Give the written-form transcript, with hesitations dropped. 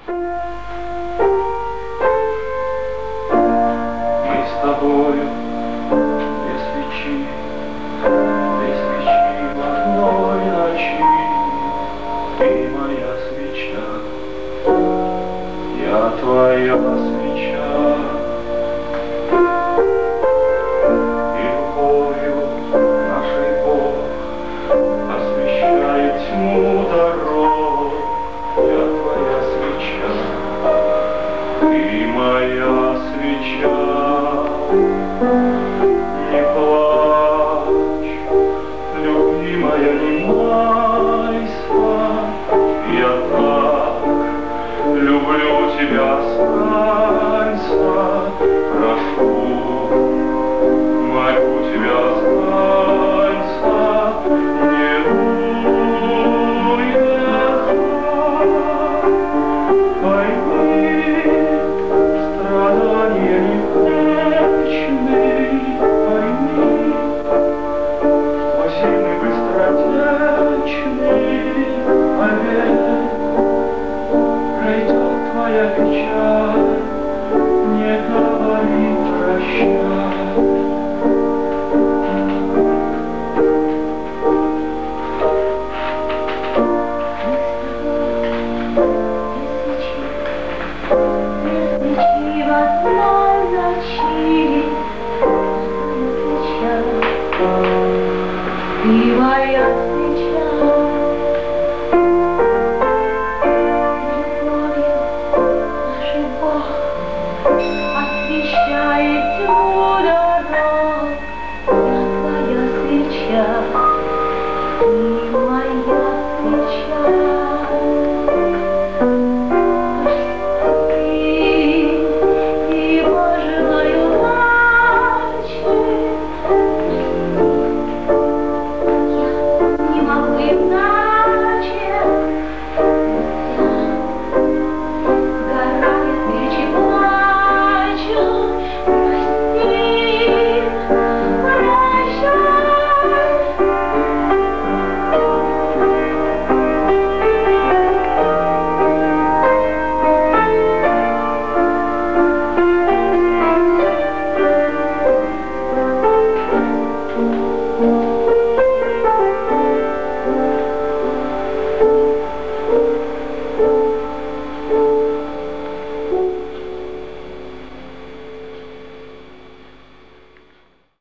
Мы с тобою без свечи в одной ночи. Ты моя свеча, я твоя свеча. И любовью нашей Бог освещает тьму дорог. Я твоя свеча, ты моя свеча. Не плачь, любимая, не майся. Я так люблю тебя, останься. Прошу, молю тебя, останься. Не уезжай, пойми, страдания не вечны. Пойми, что сильный быстротечный, поверь, пройдет твоя печаль, не говори прощай.